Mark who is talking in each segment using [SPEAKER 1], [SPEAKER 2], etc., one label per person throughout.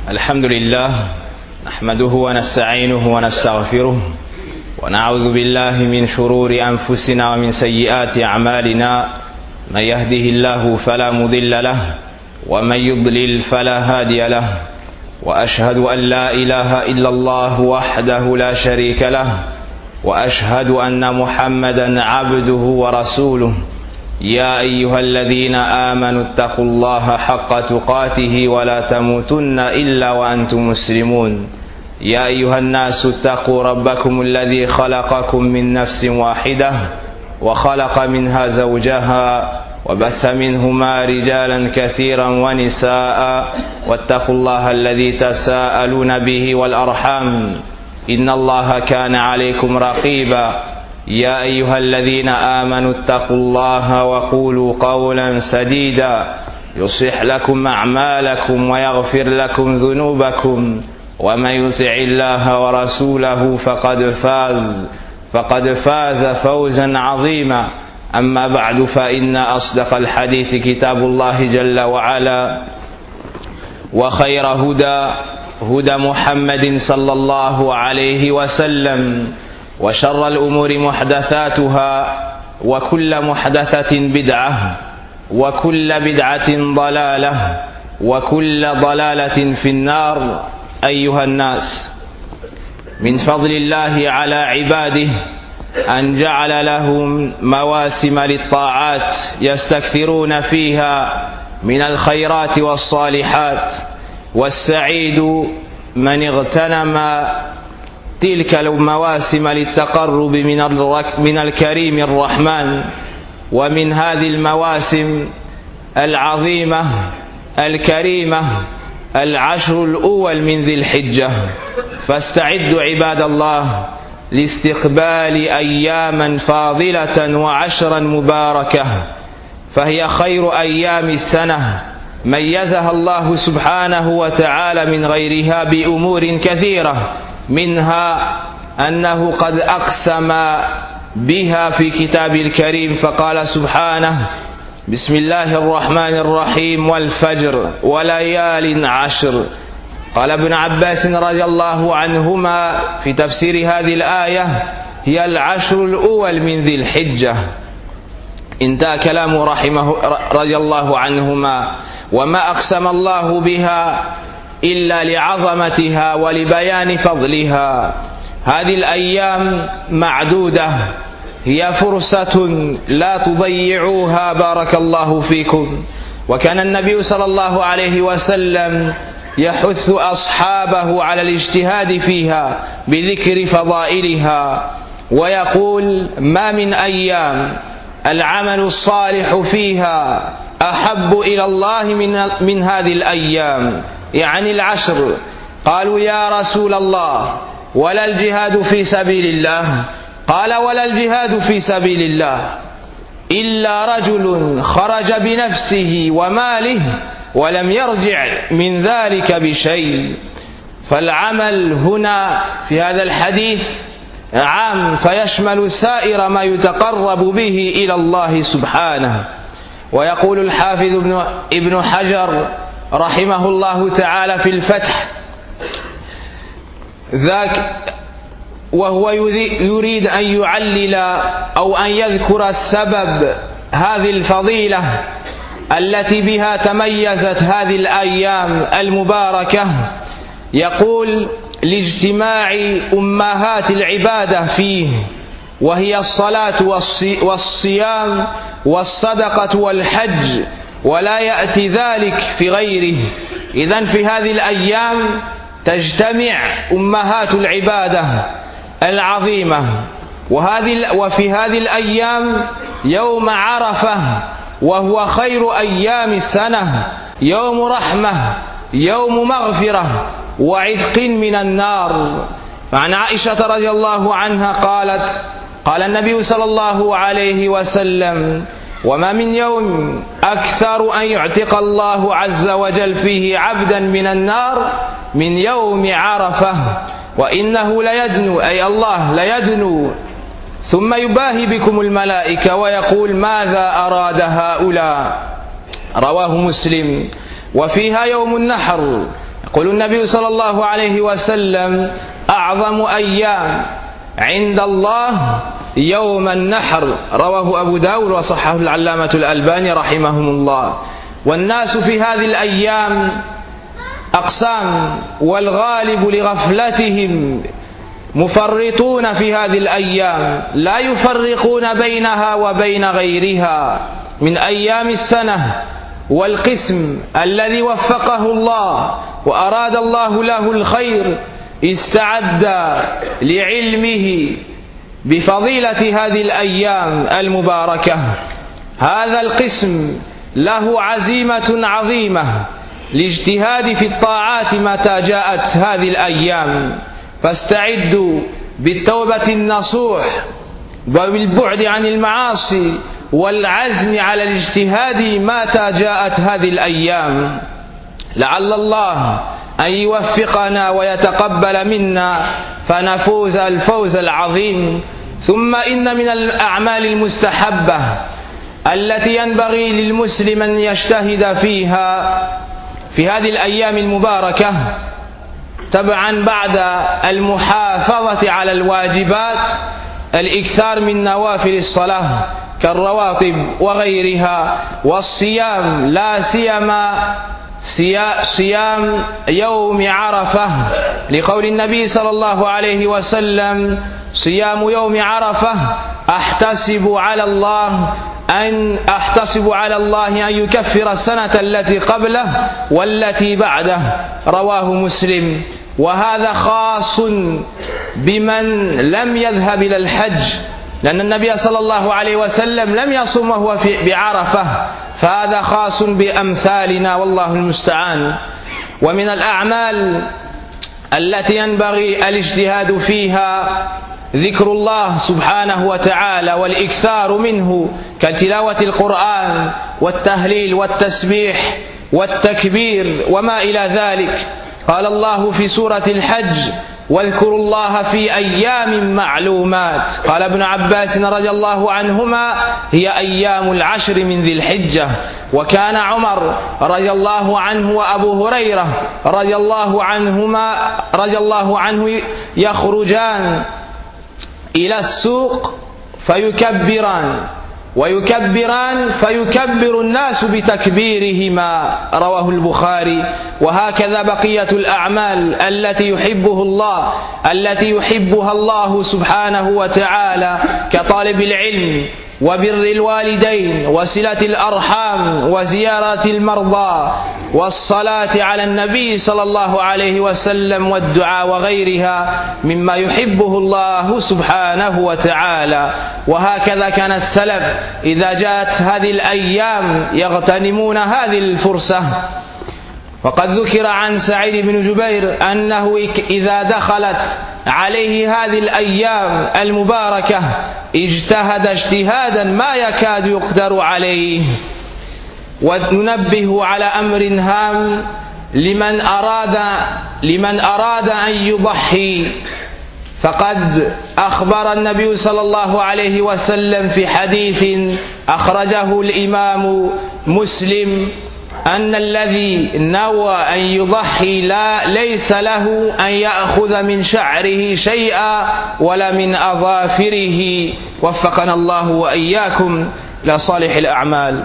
[SPEAKER 1] الحمد لله نحمده ونستعينه ونستغفره ونعوذ بالله من شرور أنفسنا ومن سيئات أعمالنا. من يهده الله فلا مضل له ومن يضلل فلا هادي له، وأشهد أن لا إله إلا الله وحده لا شريك له، وأشهد أن محمدا عبده ورسوله. يا أيها الذين آمنوا اتقوا الله حق تقاته ولا تموتن إلا وأنتم مسلمون. يا أيها الناس اتقوا ربكم الذي خلقكم من نفس واحدة وخلق منها زوجها وبث منهما رجالا كثيرا ونساء، واتقوا الله الذي تساءلون به والأرحام إن الله كان عليكم رقيبا. يا أيها الذين آمنوا اتقوا الله وقولوا قولا سديدا يصلح لكم أعمالكم ويغفر لكم ذنوبكم، ومن يطع الله ورسوله فقد فاز فوزا عظيما. أما بعد، فإن أصدق الحديث كتاب الله جل وعلا، وخير هدى محمد صلى الله عليه وسلم، وشر الأمور محدثاتها، وكل محدثة بدعة، وكل بدعة ضلالة، وكل ضلالة في النار. أيها الناس، من فضل الله على عباده أن جعل لهم مواسم للطاعات يستكثرون فيها من الخيرات والصالحات، والسعيد من اغتنم تلك المواسم للتقرب من الكريم الرحمن. ومن هذه المواسم العظيمة الكريمة العشر الأول من ذي الحجة، فاستعدوا عباد الله لاستقبال أياما فاضلة وعشرا مباركة، فهي خير أيام السنة، ميزها الله سبحانه وتعالى من غيرها بأمور كثيرة، منها أنه قد أقسم بها في كتاب الكريم، فقال سبحانه: بسم الله الرحمن الرحيم، والفجر وليال عشر. قال ابن عباس رضي الله عنهما في تفسير هذه الآية: هي العشر الأول من ذي الحجة. انتهى كلامه رحمه رضي الله عنهما. وما أقسم الله بها إلا لعظمتها ولبيان فضلها. هذه الأيام معدودة، هي فرصة لا تضيعوها، بارك الله فيكم. وكان النبي صلى الله عليه وسلم يحث أصحابه على الاجتهاد فيها بذكر فضائلها، ويقول: ما من أيام العمل الصالح فيها أحب إلى الله من هذه الأيام، يعني العشر. قالوا: يا رسول الله، ولا الجهاد في سبيل الله؟ قال: ولا الجهاد في سبيل الله إلا رجل خرج بنفسه وماله ولم يرجع من ذلك بشيء. فالعمل هنا في هذا الحديث عام، فيشمل سائر ما يتقرب به إلى الله سبحانه. ويقول الحافظ ابن حجر رحمه الله تعالى في الفتح ذاك، وهو يريد أن يعلل أو أن يذكر السبب هذه الفضيلة التي بها تميزت هذه الأيام المباركة، يقول: لاجتماع أمهات العبادة فيه، وهي الصلاة والصيام والصدقة والحج، ولا يأتي ذلك في غيره. إذن في هذه الأيام تجتمع أمهات العبادة العظيمة. وفي هذه الأيام يوم عرفة، وهو خير أيام السنة، يوم رحمة، يوم مغفرة وعتق من النار. فعن عائشة رضي الله عنها قالت: قال النبي صلى الله عليه وسلم: وما من يوم أكثر أن يعتق الله عز وجل فيه عبدا من النار من يوم عرفة، وإنه ليدنو، أي الله ليدنو، ثم يباهي بكم الملائكة ويقول: ماذا أراد هؤلاء؟ رواه مسلم. وفيها يوم النحر، يقول النبي صلى الله عليه وسلم أعظم أيام عند الله يوم النحر، رواه أبو داود وصححه العلامة الألباني رحمهم الله. والناس في هذه الأيام أقسام، والغالب لغفلتهم مفرطون في هذه الأيام، لا يفرقون بينها وبين غيرها من أيام السنة. والقسم الذي وفقه الله وأراد الله له الخير استعد لعلمه بفضيلة هذه الأيام المباركة. هذا القسم له عزيمة عظيمة لاجتهاد في الطاعات متى جاءت هذه الأيام، فاستعدوا بالتوبة النصوح وبالبعد عن المعاصي والعزم على الاجتهاد متى جاءت هذه الأيام، لعل الله أن يوفقنا ويتقبل منا فنفوز الفوز العظيم. ثم إن من الأعمال المستحبة التي ينبغي للمسلم أن يجتهد فيها في هذه الأيام المباركة، تبعا بعد المحافظة على الواجبات، الإكثار من نوافل الصلاة كالرواتب وغيرها، والصيام لا سيما صيام يوم عرفة، لقول النبي صلى الله عليه وسلم: صيام يوم عرفة أحتسب على الله أن يكفر السنة التي قبله والتي بعده، رواه مسلم. وهذا خاص بمن لم يذهب إلى الحج، لأن النبي صلى الله عليه وسلم لم يصم وهو بعرفة، فهذا خاص بأمثالنا والله المستعان. ومن الأعمال التي ينبغي الاجتهاد فيها ذكر الله سبحانه وتعالى والإكثار منه كتلاوة القرآن والتهليل والتسبيح والتكبير وما إلى ذلك. قال الله في سورة الحج: واذكروا الله في أيام معلومات. قال ابن عباس رضي الله عنهما: هي أيام العشر من ذي الحجة. وكان عمر رضي الله عنه وأبو هريرة رضي الله عنه يخرجان إلى السوق ويكبران فيكبر الناس بتكبيرهما، رواه البخاري. وهكذا بقية الأعمال التي يحبها الله سبحانه وتعالى كطالب العلم وبر الوالدين وصلة الأرحام وزيارة المرضى والصلاة على النبي صلى الله عليه وسلم والدعاء وغيرها مما يحبه الله سبحانه وتعالى. وهكذا كان السلف إذا جاءت هذه الأيام يغتنمون هذه الفرصة. وقد ذكر عن سعيد بن جبير أنه إذا دخلت عليه هذه الأيام المباركة اجتهد اجتهادا ما يكاد يقدر عليه. وننبه على أمر هام لمن أراد أن يضحي، فقد أخبر النبي صلى الله عليه وسلم في حديث أخرجه الإمام مسلم أن الذي نوى أن يضحي ليس له أن يأخذ من شعره شيئا ولا من أظافره. وفقنا الله وإياكم لصالح الأعمال.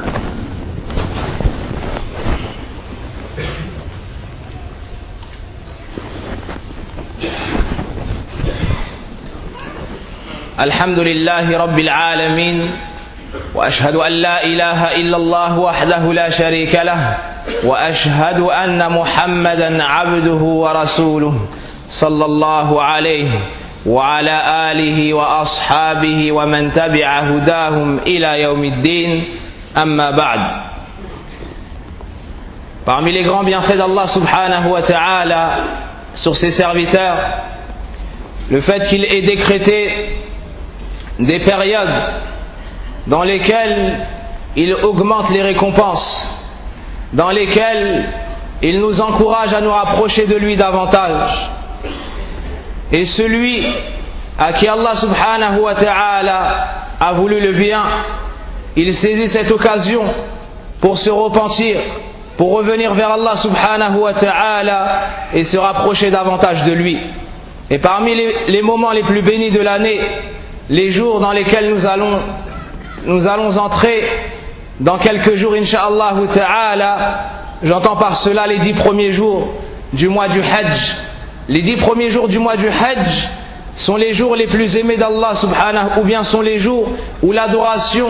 [SPEAKER 1] الحمد لله رب العالمين، وأشهد أن لا إله إلا الله وحده لا شريك له، وأشهد أن محمدا عبده ورسوله صلى الله عليه وعلى آله وأصحابه ومن تبع هداهم إلى يوم الدين. أما بعد. Parmi les grands bienfaits d'Allah subhanahu wa ta'ala sur ses serviteurs, le fait qu'il ait décrété des périodes dans lesquelles il augmente les récompenses, dans lesquelles il nous encourage à nous rapprocher de lui davantage. Et celui à qui Allah subhanahu wa ta'ala a voulu le bien, il saisit cette occasion pour se repentir pour revenir vers Allah subhanahu wa ta'ala et se rapprocher davantage de lui. Et parmi les moments les plus bénis de l'année, les jours dans lesquels nous allons entrer dans quelques jours, insha'Allah ta'ala, j'entends par cela les 10 premiers jours du mois du Hajj. Les 10 premiers jours du mois du Hajj sont les jours les plus aimés d'Allah subhanahu, ou bien sont les jours où l'adoration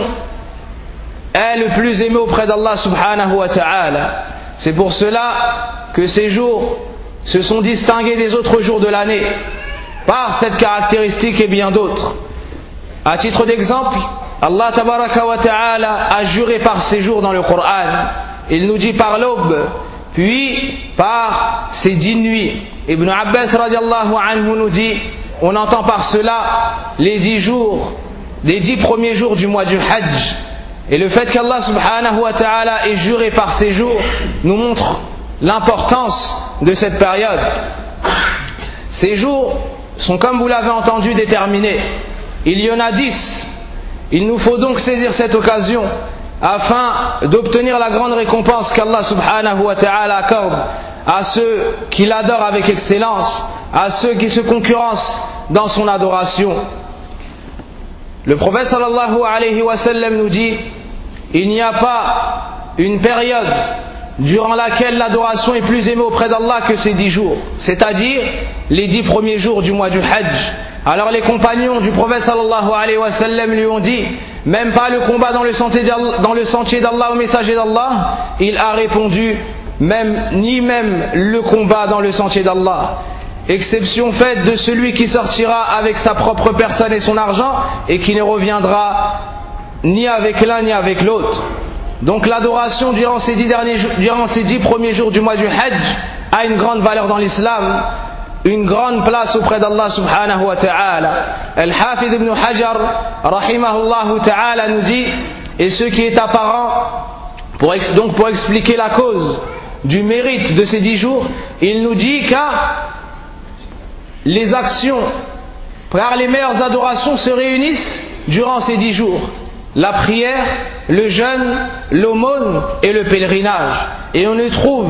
[SPEAKER 1] est le plus aimée auprès d'Allah subhanahu wa ta'ala. C'est pour cela que ces jours se sont distingués des autres jours de l'année par cette caractéristique et bien d'autres. À titre d'exemple, Allah tabaraka wa ta'ala a juré par ces jours dans le Coran. Il nous dit par l'aube, puis par ces 10 nuits. Ibn Abbas radiallahu anhu nous dit, on entend par cela les 10 jours, les 10 premiers jours du mois du Hajj. Et le fait qu'Allah subhanahu wa ta'ala ait juré par ces jours nous montre l'importance de cette période. Ces jours sont, comme vous l'avez entendu, déterminés. Il y en a 10. Il nous faut donc saisir cette occasion afin d'obtenir la grande récompense qu'Allah subhanahu wa ta'ala accorde à ceux qui l'adorent avec excellence, à ceux qui se concurrencent dans son adoration. Le prophète sallallahu alayhi wa sallam nous dit, il n'y a pas une période durant laquelle l'adoration est plus aimée auprès d'Allah que ces 10 jours, c'est-à-dire les 10 premiers jours du mois du Hajj. Alors les compagnons du prophète sallallahu alayhi wa sallam lui ont dit, même pas le combat dans le sentier d'Allah au messager d'Allah? Il a répondu, ni même le combat dans le sentier d'Allah. Exception faite de celui qui sortira avec sa propre personne et son argent et qui ne reviendra ni avec l'un ni avec l'autre. Donc l'adoration durant ces 10 premiers jours du mois du Hajj a une grande valeur dans l'islam, une grande place auprès d'Allah subhanahu wa ta'ala. Al-Hafidh ibn Hajar rahimahullah ta'ala nous dit, et ce qui est apparent, pour expliquer la cause du mérite de ces 10 jours, il nous dit car les actions, car les meilleures adorations se réunissent durant ces 10 jours. La prière, le jeûne, l'aumône et le pèlerinage. Et on ne trouve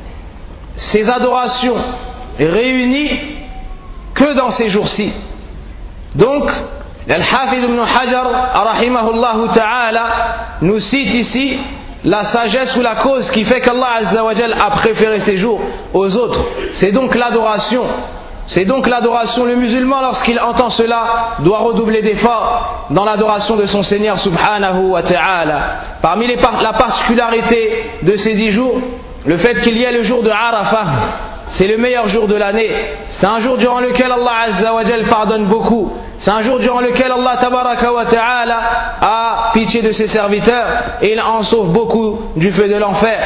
[SPEAKER 1] ces adorations réunies que dans ces jours-ci. Donc, Al-Hafidh ibn Hajar, rahimahullah ta'ala, nous cite ici la sagesse ou la cause qui fait qu'Allah Azza wa Jal a préféré ces jours aux autres. C'est donc l'adoration. C'est donc l'adoration. Le musulman, lorsqu'il entend cela, doit redoubler d'efforts dans l'adoration de son Seigneur subhanahu wa ta'ala. Parmi la particularité de ces 10 jours, le fait qu'il y ait le jour de Arafah, c'est le meilleur jour de l'année. C'est un jour durant lequel Allah Azza wa Jal pardonne beaucoup. C'est un jour durant lequel Allah tabaraka wa ta'ala a pitié de ses serviteurs et il en sauve beaucoup du feu de l'enfer.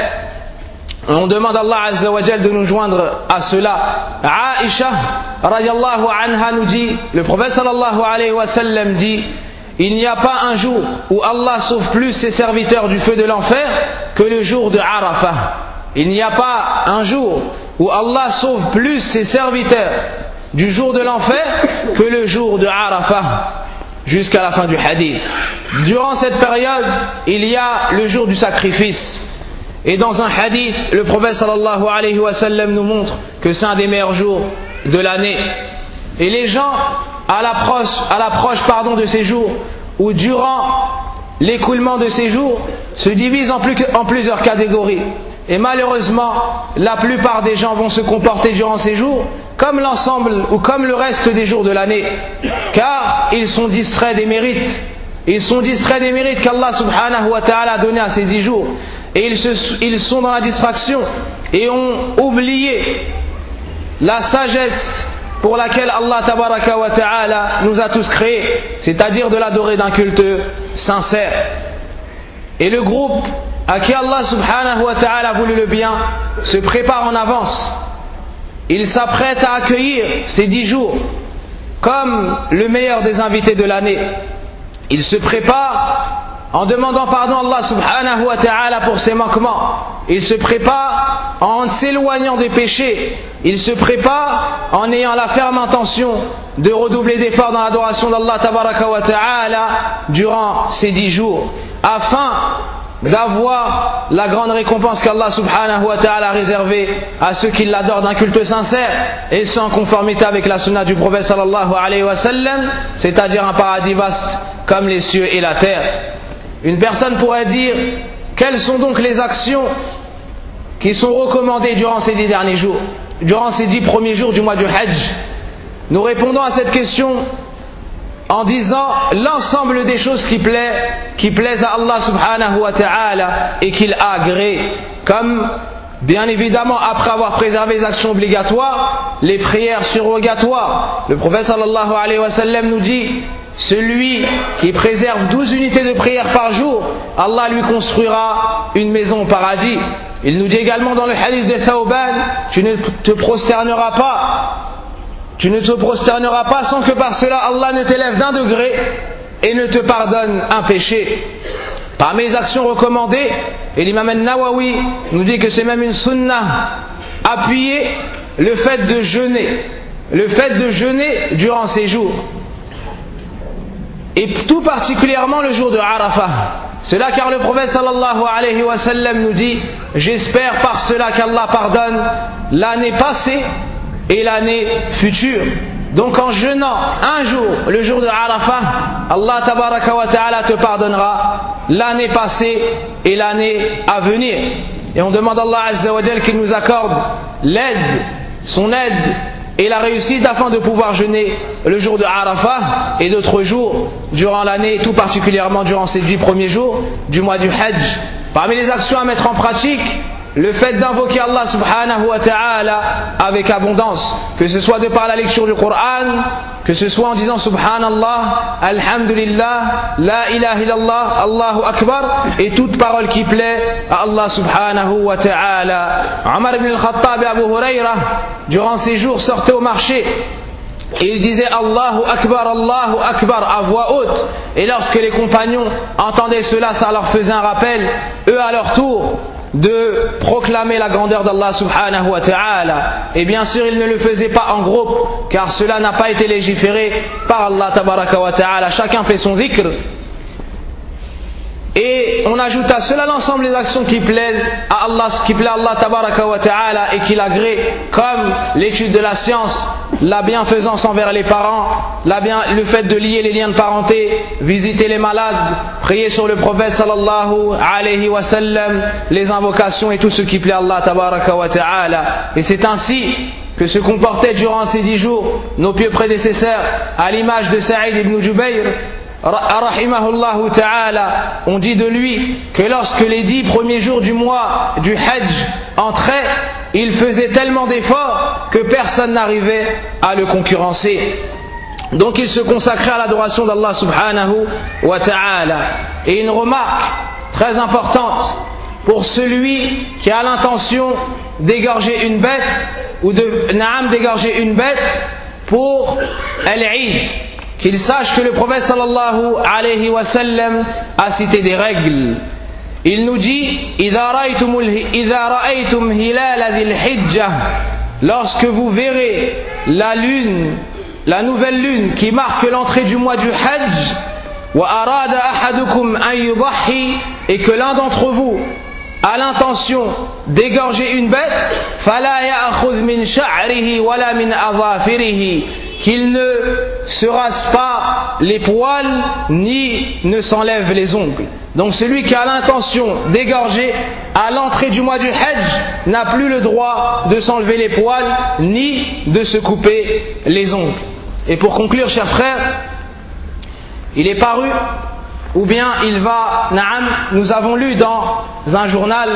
[SPEAKER 1] On demande à Allah Azza wa Jal de nous joindre à cela. Aïcha radiallahu anha nous dit, le prophète sallallahu alayhi wa sallam dit, il n'y a pas un jour où Allah sauve plus ses serviteurs du feu de l'enfer que le jour de Arafah. Il n'y a pas un jour où Allah sauve plus ses serviteurs du jour de l'enfer que le jour de Arafah, jusqu'à la fin du hadith. Durant cette période, il y a le jour du sacrifice. Et dans un hadith, le prophète sallallahu alayhi wa sallam nous montre que c'est un des meilleurs jours de l'année. Et les gens, à l'approche de ces jours, ou durant l'écoulement de ces jours, se divisent en plusieurs catégories. Et malheureusement, la plupart des gens vont se comporter durant ces jours comme l'ensemble ou comme le reste des jours de l'année, car ils sont distraits des mérites. Ils sont distraits des mérites qu'Allah subhanahu wa ta'ala a donné à ces 10 jours. Et ils sont dans la distraction et ont oublié la sagesse pour laquelle Allah tabaraka wa ta'ala nous a tous créés, c'est-à-dire de l'adorer d'un culte sincère. Et le groupe à qui Allah subhanahu wa ta'ala a voulu le bien se prépare en avance. Il s'apprête à accueillir ces 10 jours comme le meilleur des invités de l'année. Il se prépare en demandant pardon à Allah subhanahu wa ta'ala pour ses manquements. Il se prépare en s'éloignant des péchés. Il se prépare en ayant la ferme intention de redoubler d'efforts dans l'adoration d'Allah tabaraka wa ta'ala durant ces 10 jours, afin
[SPEAKER 2] d'avoir la grande récompense qu'Allah subhanahu wa ta'ala a réservée à ceux qui l'adorent d'un culte sincère et sans conformité avec la sunna du prophète sallallahu alayhi wa sallam, c'est-à-dire un paradis vaste comme les cieux et la terre. Une personne pourrait dire, quelles sont donc les actions qui sont recommandées durant ces 10 derniers jours, durant ces 10 premiers jours du mois du Hajj? Nous répondons à cette question en disant l'ensemble des choses qui plaisent à Allah subhanahu wa ta'ala et qu'il a agréé, comme bien évidemment après avoir préservé les actions obligatoires, les prières surrogatoires. Le prophète sallallahu alayhi wa sallam nous dit, celui qui préserve 12 unités de prière par jour, Allah lui construira une maison au paradis. Il nous dit également dans le hadith de Thawban, tu ne te prosterneras pas sans que par cela Allah ne t'élève d'un degré et ne te pardonne un péché. Parmi les actions recommandées, et l'imam al-Nawawi nous dit que c'est même une sunnah, appuyer le fait de jeûner durant ces jours. Et tout particulièrement le jour de Arafah. Cela car le prophète sallallahu alayhi wa sallam nous dit, j'espère par cela qu'Allah pardonne l'année passée et l'année future. Donc en jeûnant un jour, le jour de Arafah, Allah tabaraka wa ta'ala te pardonnera l'année passée et l'année à venir. Et on demande à Allah azza wa jal qu'il nous accorde son aide et la réussite afin de pouvoir jeûner le jour de Arafah et d'autres jours durant l'année, tout particulièrement durant ces 10 premiers jours du mois du Hajj. Parmi les actions à mettre en pratique, le fait d'invoquer Allah subhanahu wa ta'ala avec abondance, que ce soit de par la lecture du Coran, que ce soit en disant Subhanallah, Alhamdulillah, La ilaha illallah, Allahu Akbar, et toute parole qui plaît à Allah subhanahu wa ta'ala. Omar ibn al-Khattab et Abu Huraira, durant ces jours, sortaient au marché et ils disaient Allahu Akbar à voix haute, et lorsque les compagnons entendaient cela, ça leur faisait un rappel, eux à leur tour, de proclamer la grandeur d'Allah subhanahu wa ta'ala. Et bien sûr ils ne le faisaient pas en groupe, car cela n'a pas été légiféré par Allah tabaraka wa ta'ala. Chacun fait son dhikr. Et on ajoute à cela l'ensemble des actions qui plaisent à Allah, qui plaît à Allah tabaraka wa ta'ala et qui l'agrée, comme l'étude de la science, la bienfaisance envers les parents, le fait de lier les liens de parenté, visiter les malades, prier sur le prophète sallallahu alayhi wa sallam, les invocations et tout ce qui plaît à Allah tabaraka wa ta'ala. Et c'est ainsi que se comportaient durant ces 10 jours nos pieux prédécesseurs, à l'image de Saïd ibn Jubayr rahimahullahu ta'ala. On dit de lui que lorsque les 10 premiers jours du mois du Hajj entraient, il faisait tellement d'efforts que personne n'arrivait à le concurrencer. Donc il se consacrait à l'adoration d'Allah subhanahu wa ta'ala. Et une remarque très importante pour celui qui a l'intention d'égorger une bête ou d'égorger une bête pour Al-Eid, qu'il sache que le prophète sallallahu alayhi wa sallam a cité des règles. Il nous dit إذا رأيتم هلال ذي الحجة, lorsque vous verrez la nouvelle lune qui marque l'entrée du mois du Hajj, وأراد أحدكم أن يضحي, et que l'un d'entre vous a l'intention d'égorger une bête, فلا يأخذ من شعره ولا من أظافره, qu'il ne se rase pas les poils ni ne s'enlève les ongles. Donc celui qui a l'intention d'égorger à l'entrée du mois du Hajj n'a plus le droit de s'enlever les poils ni de se couper les ongles. Et pour conclure, chers frères, il est paru, ou bien nous avons lu dans un journal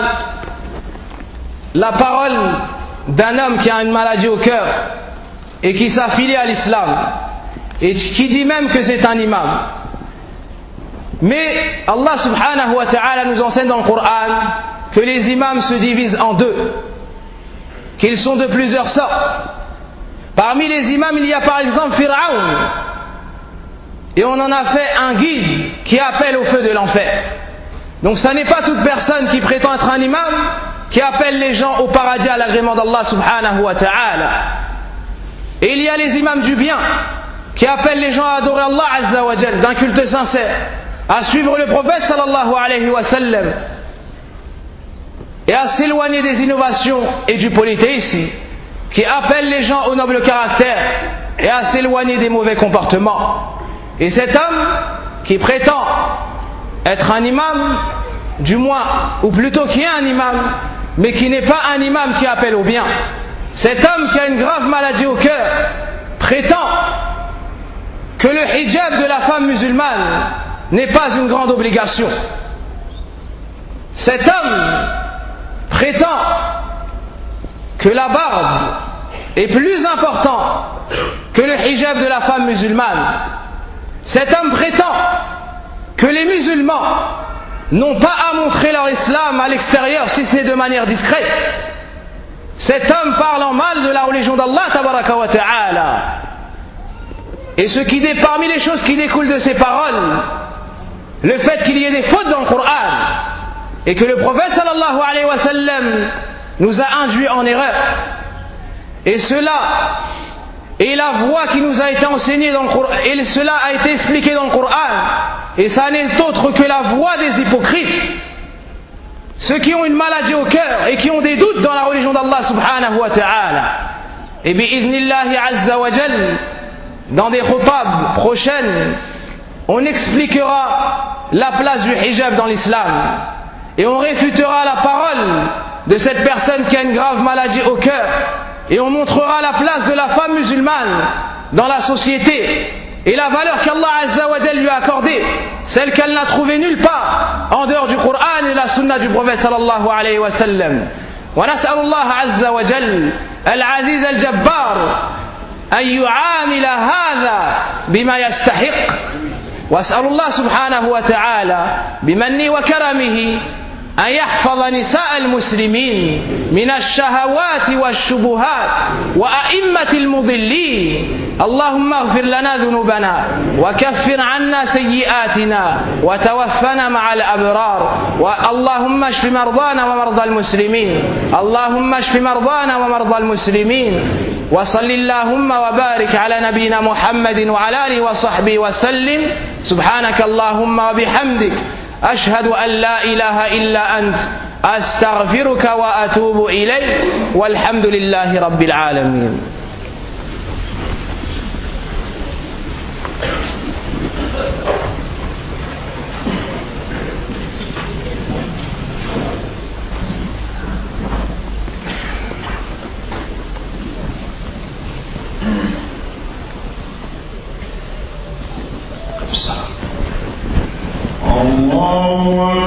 [SPEAKER 2] la parole d'un homme qui a une maladie au cœur et qui s'affilie à l'islam, et qui dit même que c'est un imam. Mais Allah subhanahu wa ta'ala nous enseigne dans le Coran que les imams se divisent en deux, qu'ils sont de plusieurs sortes. Parmi les imams, il y a par exemple Pharaon, et on en a fait un guide qui appelle au feu de l'enfer. Donc ça n'est pas toute personne qui prétend être un imam qui appelle les gens au paradis à l'agrément d'Allah subhanahu wa ta'ala. Et il y a les imams du bien qui appellent les gens à adorer Allah azza wa jal d'un culte sincère, à suivre le prophète sallallahu alayhi wa sallam, et à s'éloigner des innovations et du polythéisme, qui appelle les gens au noble caractère et à s'éloigner des mauvais comportements. Et cet homme qui prétend être un imam, du moins, ou plutôt qui est un imam, mais qui n'est pas un imam qui appelle au bien, cet homme qui a une grave maladie au cœur, prétend que le hijab de la femme musulmane n'est pas une grande obligation. Cet homme prétend que la barbe est plus important que le hijab de la femme musulmane. Cet homme prétend que les musulmans n'ont pas à montrer leur islam à l'extérieur si ce n'est de manière discrète. Cet homme parle en mal de la religion d'Allah tabaraka wa ta'ala. Et parmi les choses qui découlent de ces paroles, le fait qu'il y ait des fautes dans le Coran et que le prophète sallallahu alayhi wa sallam nous a induits en erreur. Et cela est la voie qui nous a été enseignée dans le Coran, et cela a été expliqué dans le Coran. Et ça n'est autre que la voie des hypocrites, ceux qui ont une maladie au cœur et qui ont des doutes dans la religion d'Allah subhanahu wa ta'ala. Et bi'idhnillahi azza wa jal, dans des khutab prochaines, on expliquera la place du hijab dans l'islam et on réfutera la parole de cette personne qui a une grave maladie au cœur et on montrera la place de la femme musulmane dans la société et la valeur qu'Allah azza wa jal lui a accordée, celle qu'elle n'a trouvée nulle part en dehors du Coran et de la sunna du prophète sallallahu alayhi wa sallam. Wa nas'alullah azza wa jal al-aziz al-jabbar أن يعامل هذا بما يستحق وأسأل الله سبحانه وتعالى بمنه وكرمه أن يحفظ نساء المسلمين من الشهوات والشبهات وأئمة المضلين. اللهم اغفر لنا ذنوبنا وكفر عنا سيئاتنا وتوفنا مع الأبرار. اللهم اشف مرضانا ومرضى المسلمين. اللهم اشف مرضانا ومرضى المسلمين. وصل اللهم وبارك على نبينا محمد وعلى آله وصحبه وسلم. سبحانك اللهم وبحمدك أشهد أن لا إله إلا أنت أستغفرك وأتوب إليك والحمد لله رب العالمين.
[SPEAKER 3] الله